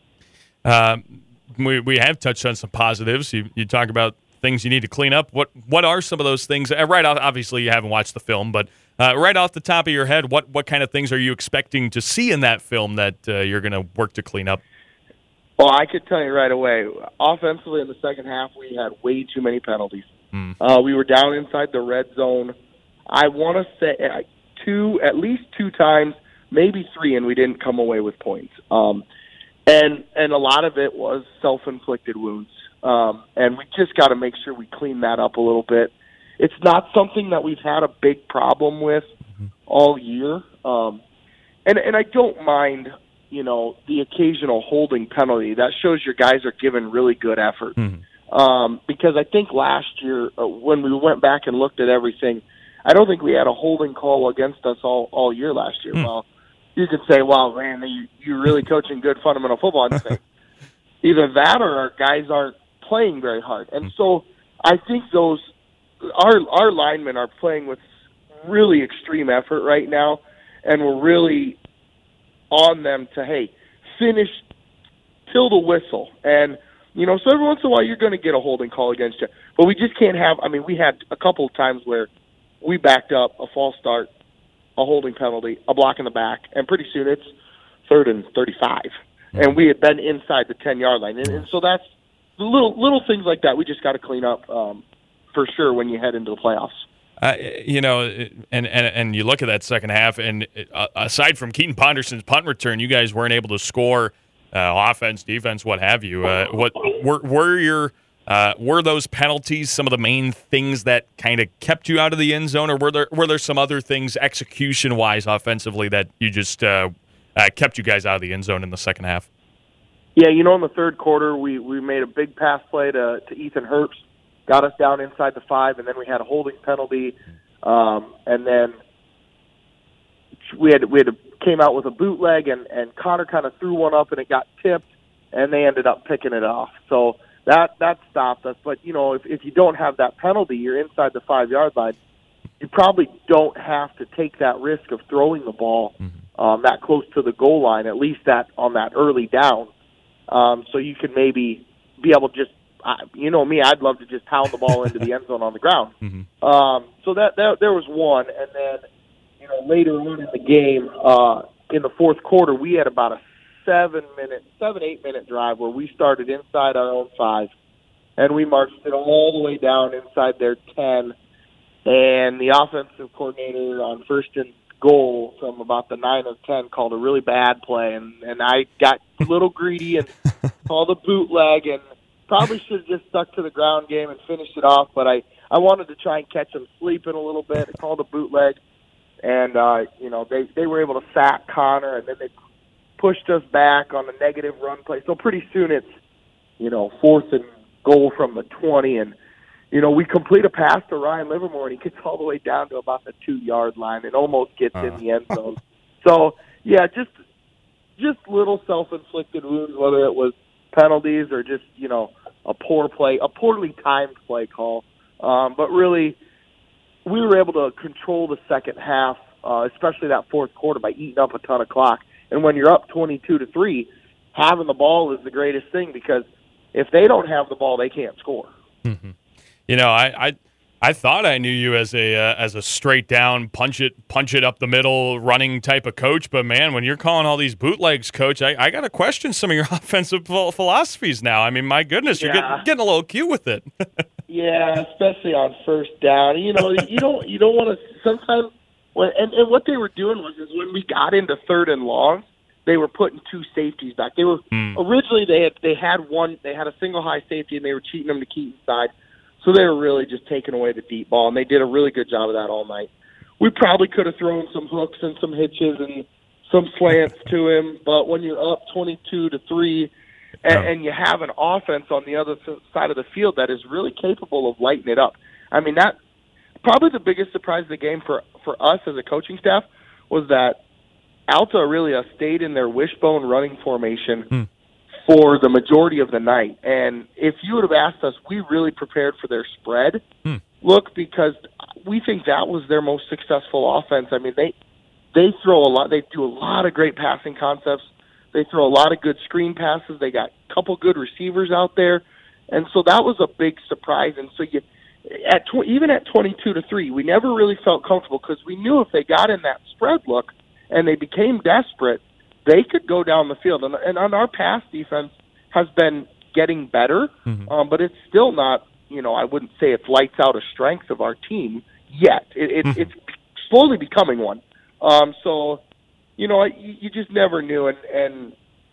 We have touched on some positives. You talk about things you need to clean up. What are some of those things? Right off, obviously you haven't watched the film, but right off the top of your head, what kind of things are you expecting to see in that film that you're going to work to clean up? Well, I could tell you right away. Offensively, in the second half, we had way too many penalties. We were down inside the red zone. I want to say at least two times, maybe three, and we didn't come away with points. And a lot of it was self-inflicted wounds. And we just got to make sure we clean that up a little bit. It's not something that we've had a big problem with all year. And I don't mind, the occasional holding penalty. That shows your guys are giving really good effort. Because I think last year, when we went back and looked at everything, I don't think we had a holding call against us all year last year. Well, you could say, well, man, you're really coaching good fundamental football. I'd say either that or our guys aren't playing very hard. And so I think those our linemen are playing with really extreme effort right now, and we're really on them to, hey, finish till the whistle. And, so every once in a while you're going to get a holding call against you. But we just can't have, we had a couple of times where we backed up a false start, a holding penalty, a block in the back, and pretty soon it's 3rd and 35. And we had been inside the 10-yard line. And so that's little things like that we just got to clean up for sure when you head into the playoffs. And you look at that second half, and aside from Keaton Ponderson's punt return, you guys weren't able to score offense, defense, what have you. What were those penalties some of the main things that kind of kept you out of the end zone, or were there some other things execution-wise offensively that you just kept you guys out of the end zone in the second half? Yeah, in the third quarter, we made a big pass play to Ethan Herbst, got us down inside the 5, and then we had a holding penalty, and then we came out with a bootleg, and Connor kind of threw one up, and it got tipped, and they ended up picking it off. So that stopped us. But if you don't have that penalty, you're inside the 5-yard line. You probably don't have to take that risk of throwing the ball that close to the goal line, at least on that early down. So you can maybe be able to just, me, I'd love to just pound the ball into the end zone on the ground. So that there was one, and then later on in the game, in the fourth quarter, we had about a 7-8 minute drive where we started inside our own 5, and we marched it all the way down inside their 10, and the offensive coordinator on 1st and goal from about the 9 or 10 called a really bad play, and I got a little greedy and called a bootleg, and probably should have just stuck to the ground game and finished it off, but I wanted to try and catch them sleeping a little bit. I called a bootleg, and they were able to sack Connor, and then they pushed us back on the negative run play. So pretty soon it's 4th and goal from the 20, and we complete a pass to Ryan Livermore, and he gets all the way down to about the 2-yard line and almost gets in the end zone. So, yeah, just little self-inflicted wounds, whether it was penalties or just, a poor play, a poorly timed play call. But really, we were able to control the second half, especially that fourth quarter, by eating up a ton of clock. And when you're up 22-3, having the ball is the greatest thing, because if they don't have the ball, they can't score. Mm-hmm. I thought I knew you as a straight down punch it up the middle running type of coach, but man, when you're calling all these bootlegs, coach, I got to question some of your offensive philosophies now. My goodness, you're getting a little cute with it. Yeah, especially on first down. You don't want to sometimes. And what they were doing was when we got into 3rd and long, they were putting 2 safeties back. They were originally they had a single high safety, and they were cheating them to Keaton's side. So they were really just taking away the deep ball, and they did a really good job of that all night. We probably could have thrown some hooks and some hitches and some slants to him, but when you're up 22-3 and you have an offense on the other side of the field that is really capable of lighting it up, that probably the biggest surprise of the game for us as a coaching staff was that Alta really stayed in their wishbone running formation for the majority of the night. And if you would have asked us, we really prepared for their spread look, because we think that was their most successful offense. They throw a lot. They do a lot of great passing concepts. They throw a lot of good screen passes. They got a couple good receivers out there. And so that was a big surprise. And so even at 22-3, we never really felt comfortable, because we knew if they got in that spread look and they became desperate, they could go down the field. And on our pass defense has been getting better, but it's still not, I wouldn't say it's lights out a strength of our team yet. It's slowly becoming one. So, you just never knew. And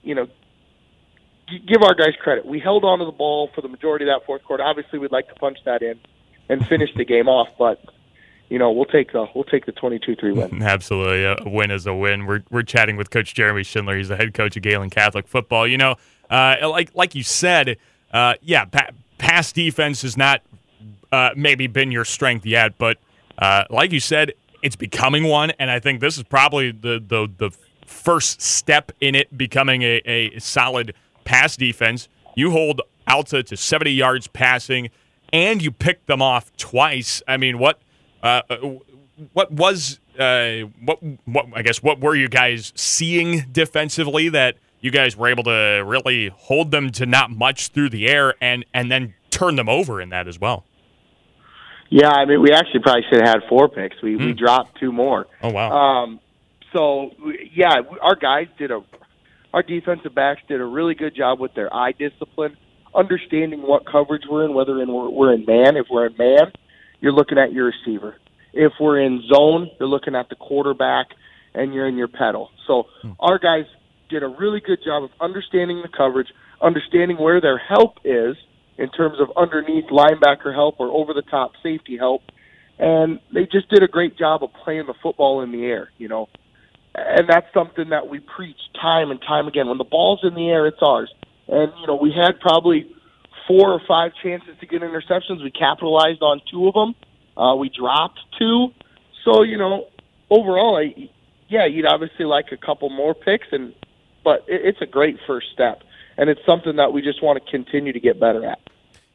give our guys credit. We held on to the ball for the majority of that fourth quarter. Obviously, we'd like to punch that in and finish the game off, but we'll take the 22-3 win. Absolutely, a win is a win. We're chatting with Coach Jeremy Schindler. He's the head coach of Galen Catholic football. Like you said, pass defense has not maybe been your strength yet, but like you said, it's becoming one, and I think this is probably the first step in it becoming a solid pass defense. You hold Alta to 70 yards passing, and you picked them off twice. I mean, what was what were you guys seeing defensively that you guys were able to really hold them to not much through the air and then turn them over in that as well? Yeah, I mean, we actually probably should have had 4 picks. We dropped 2 more. Oh, wow. Our defensive backs did a really good job with their eye discipline, understanding what coverage we're in, whether we're in man. If we're in man, you're looking at your receiver. If we're in zone, you're looking at the quarterback, and you're in your pedal. So our guys did a really good job of understanding the coverage, understanding where their help is in terms of underneath linebacker help or over-the-top safety help, and they just did a great job of playing the football in the air, And that's something that we preach time and time again. When the ball's in the air, it's ours. And, we had probably 4 or 5 chances to get interceptions. We capitalized on 2 of them. We dropped 2. So, overall, you'd obviously like a couple more picks, but it's a great first step. And it's something that we just want to continue to get better at.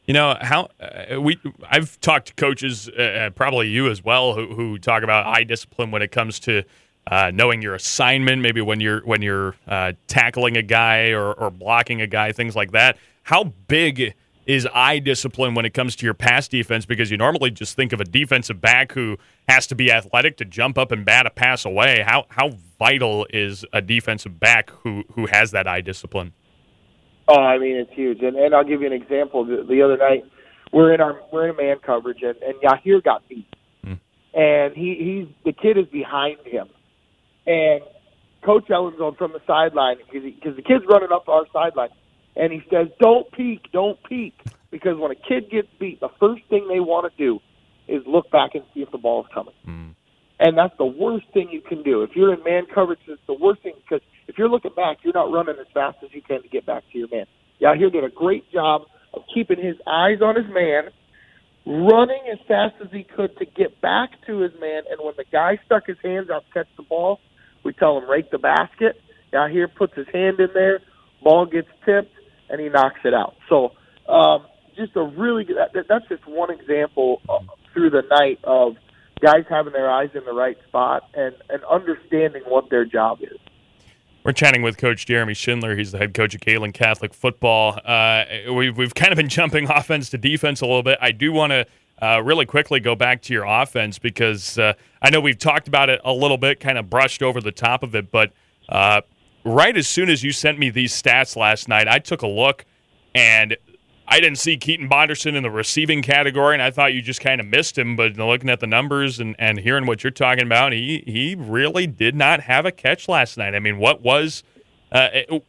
I've talked to coaches, probably you as well, who talk about eye discipline when it comes to knowing your assignment, maybe when you're tackling a guy or blocking a guy, things like that. How big is eye discipline when it comes to your pass defense? Because you normally just think of a defensive back who has to be athletic to jump up and bat a pass away. How vital is a defensive back who has that eye discipline? Oh, I mean, it's huge. And I'll give you an example. The other night, we're in man coverage, and Yahir got beat. And the kid is behind him. And Coach Ellenzone from the sideline, because the kid's running up our sideline, and he says, don't peek. Because when a kid gets beat, the first thing they want to do is look back and see if the ball is coming. And that's the worst thing you can do. If you're in man coverage, it's the worst thing, because if you're looking back, you're not running as fast as you can to get back to your man. Yahir did a great job of keeping his eyes on his man, running as fast as he could to get back to his man, and when the guy stuck his hands out to catch the ball, we tell him, rake the basket. Yahir puts his hand in there, ball gets tipped, and he knocks it out. So just a really good – that's just one example through the night of guys having their eyes in the right spot and understanding what their job is. We're chatting with Coach Jeremy Schindler. He's the head coach of Galen Catholic football. We've kind of been jumping offense to defense a little bit. I do want to really quickly go back to your offense because I know we've talked about it a little bit, kind of brushed over the top of it, but right as soon as you sent me these stats last night, I took a look, and I didn't see Keaton Bonderson in the receiving category, and I thought you just kind of missed him. But looking at the numbers and hearing what you're talking about, he really did not have a catch last night. I mean, what was the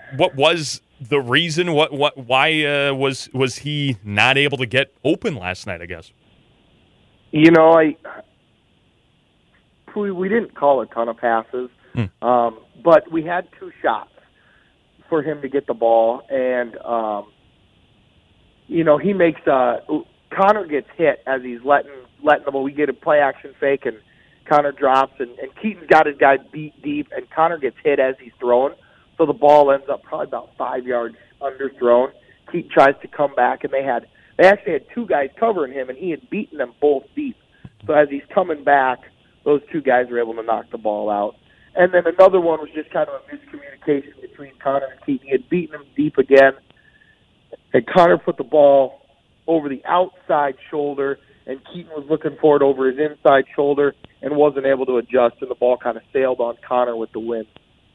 reason? Why was he not able to get open last night, I guess? We didn't call a ton of passes, but we had 2 shots for him to get the ball, and he makes Connor gets hit as he's letting the ball. We get a play action fake, and Connor drops, and Keaton's got his guy beat deep, and Connor gets hit as he's throwing, so the ball ends up probably about 5 yards underthrown. Keaton tries to come back, and they actually had 2 guys covering him, and he had beaten them both deep. So as he's coming back, those 2 guys were able to knock the ball out. And then another one was just kind of a miscommunication between Connor and Keaton. He had beaten him deep again, and Connor put the ball over the outside shoulder, and Keaton was looking for it over his inside shoulder and wasn't able to adjust, and the ball kind of sailed on Connor with the wind.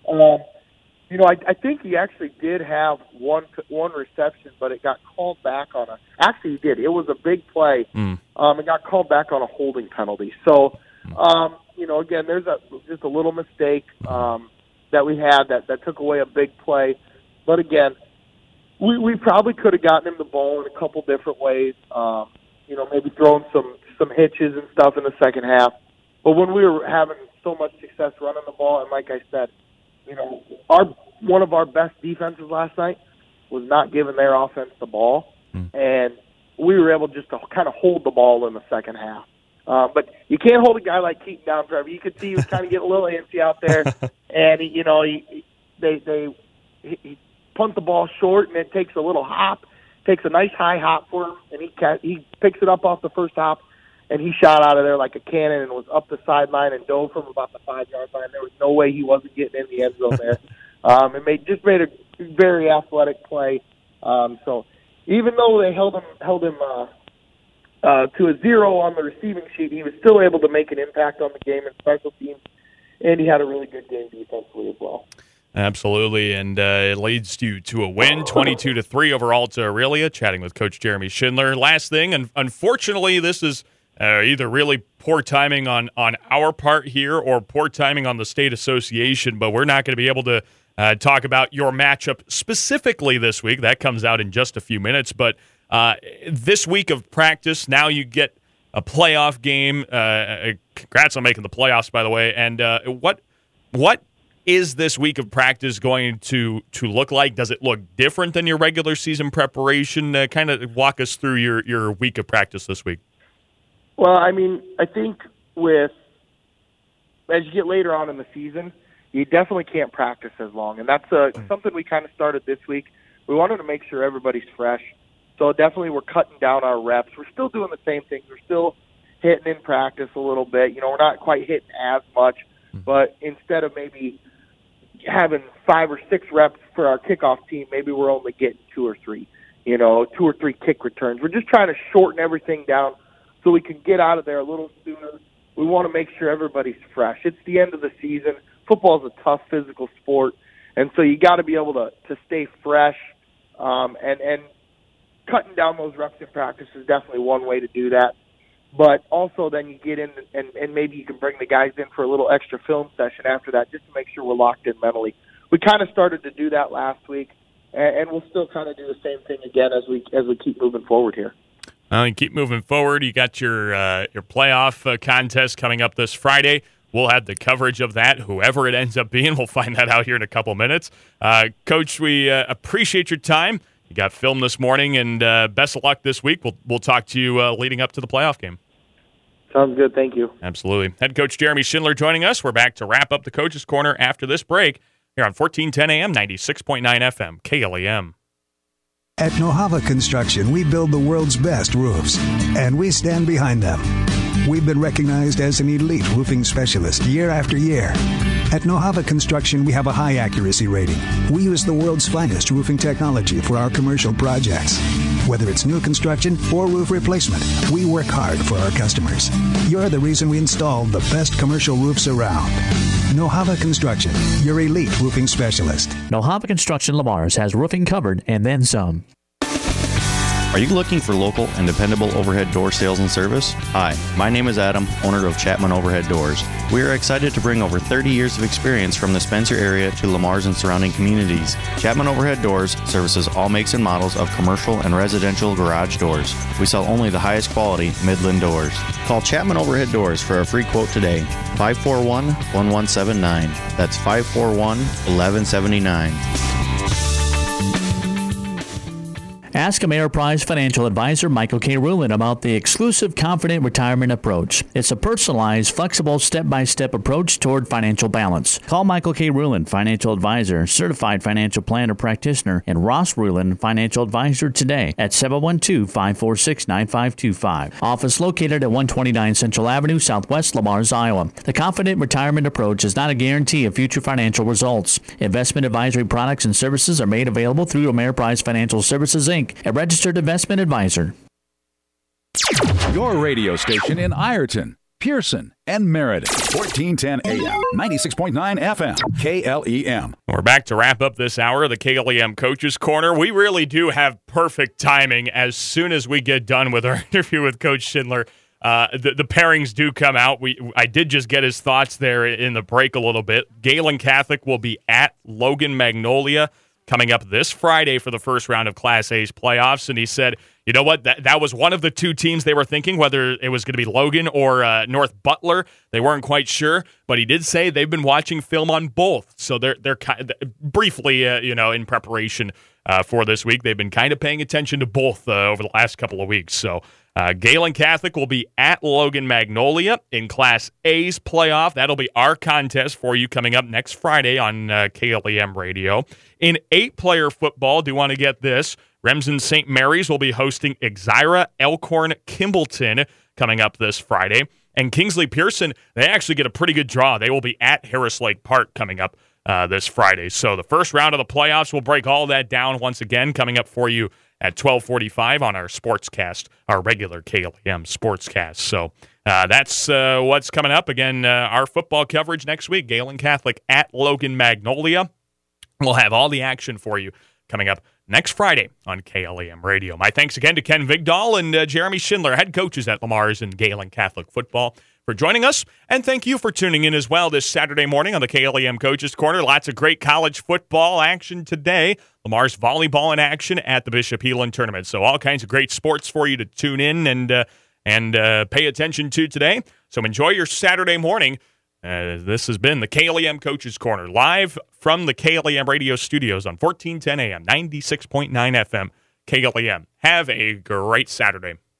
I think he actually did have one reception, but it got called back on actually he did. It was a big play. It got called back on a holding penalty. So, again, there's just a little mistake that we had that took away a big play. But again, we probably could have gotten him the ball in a couple different ways. Maybe thrown some hitches and stuff in the second half. But when we were having so much success running the ball, and like I said, one of our best defenses last night was not giving their offense the ball, and we were able just to kind of hold the ball in the second half. But you can't hold a guy like Keaton down, Trevor. You could see he was kind of getting a little antsy out there, and he punt the ball short, and it takes a little hop, takes a nice high hop for him, and he picks it up off the first hop, and he shot out of there like a cannon and was up the sideline and dove from about the 5-yard line. There was no way he wasn't getting in the end zone there. And made a very athletic play. So even though they held him to a 0 on the receiving sheet, he was still able to make an impact on the game in special teams, and he had a really good game defensively as well. Absolutely, and it leads you to a win, 22-3 over Alta Aurelia, chatting with Coach Jeremy Schindler. Last thing, and unfortunately, this is either really poor timing on our part here or poor timing on the state association, but we're not going to be able to talk about your matchup specifically this week. That comes out in just a few minutes, but this week of practice, now you get a playoff game. Congrats on making the playoffs, by the way. And what is this week of practice going to look like? Does it look different than your regular season preparation? Kind of walk us through your week of practice this week. Well, I mean, I think as you get later on in the season, you definitely can't practice as long. And that's something we kind of started this week. We wanted to make sure everybody's fresh. So definitely we're cutting down our reps. We're still doing the same things. We're still hitting in practice a little bit. We're not quite hitting as much. But instead of maybe having 5 or 6 reps for our kickoff team, maybe we're only getting 2 or 3, 2 or 3 kick returns. We're just trying to shorten everything down so we can get out of there a little sooner. We want to make sure everybody's fresh. It's the end of the season. Football is a tough physical sport, and so you got to be able to stay fresh, and cutting down those reps in practice is definitely one way to do that. But also then you get in and maybe you can bring the guys in for a little extra film session after that just to make sure we're locked in mentally. We kind of started to do that last week, and we'll still kind of do the same thing again as we keep moving forward here. You keep moving forward. You got your playoff contest coming up this Friday. We'll have the coverage of that, whoever it ends up being. We'll find that out here in a couple minutes. Coach, we appreciate your time. You got film this morning, and best of luck this week. We'll talk to you leading up to the playoff game. Sounds good. Thank you. Absolutely. Head coach Jeremy Schindler joining us. We're back to wrap up the Coach's Corner after this break here on 1410 AM, 96.9 FM, KLEM. At Nohava Construction, we build the world's best roofs, and we stand behind them. We've been recognized as an elite roofing specialist year after year. At Nohava Construction, we have a high accuracy rating. We use the world's finest roofing technology for our commercial projects. Whether it's new construction or roof replacement, we work hard for our customers. You're the reason we installed the best commercial roofs around. Nohava Construction, your elite roofing specialist. Nohava Construction Lamar's has roofing covered and then some. Are you looking for local and dependable overhead door sales and service? Hi, my name is Adam, owner of Chapman Overhead Doors. We are excited to bring over 30 years of experience from the Spencer area to Lamar's and surrounding communities. Chapman Overhead Doors services all makes and models of commercial and residential garage doors. We sell only the highest quality Midland doors. Call Chapman Overhead Doors for a free quote today. 541-1179. That's 541-1179. Ask Ameriprise financial advisor Michael K. Rulin about the exclusive Confident Retirement Approach. It's a personalized, flexible, step-by-step approach toward financial balance. Call Michael K. Rulin, financial advisor, certified financial planner practitioner, and Ross Rulin, financial advisor today at 712-546-9525. Office located at 129 Central Avenue, Southwest Lamar's, Iowa. The Confident Retirement Approach is not a guarantee of future financial results. Investment advisory products and services are made available through Ameriprise Financial Services, Inc., a registered investment advisor. Your radio station in Ireton, Pearson, and Meriden. 1410 AM, 96.9 FM, KLEM. We're back to wrap up this hour of the KLEM Coach's Corner. We really do have perfect timing. As soon as we get done with our interview with Coach Schindler, the pairings do come out. I did just get his thoughts there in the break a little bit. Galen Catholic will be at Logan Magnolia coming up this Friday for the first round of Class A's playoffs, and he said, you know what, that was one of the two teams they were thinking, whether it was going to be Logan or North Butler. They weren't quite sure, but he did say they've been watching film on both, so they're kind of, briefly, in preparation for this week. They've been kind of paying attention to both over the last couple of weeks. So Galen Catholic will be at Logan Magnolia in Class A's playoff. That'll be our contest for you coming up next Friday on KLEM Radio. In 8-player football, do you want to get this? Remsen St. Mary's will be hosting Exira Elkhorn Kimballton coming up this Friday. And Kingsley Pearson, they actually get a pretty good draw. They will be at Harris Lake Park coming up this Friday. So the first round of the playoffs, we'll break all that down once again coming up for you at 12:45 on our sportscast, our regular KLEM sportscast. So that's what's coming up. Again, our football coverage next week, Galen Catholic at Logan Magnolia. We'll have all the action for you coming up next Friday on KLEM Radio. My thanks again to Ken Vigdahl and Jeremy Schindler, head coaches at Lamar's and Galen Catholic football, for joining us. And thank you for tuning in as well this Saturday morning on the KLEM Coaches Corner. Lots of great college football action today. Lamar's volleyball in action at the Bishop Heelan Tournament. So all kinds of great sports for you to tune in and pay attention to today. So enjoy your Saturday morning. This has been the KLEM Coaches Corner, live from the KLEM radio studios on 1410 AM, 96.9 FM, KLEM. Have a great Saturday.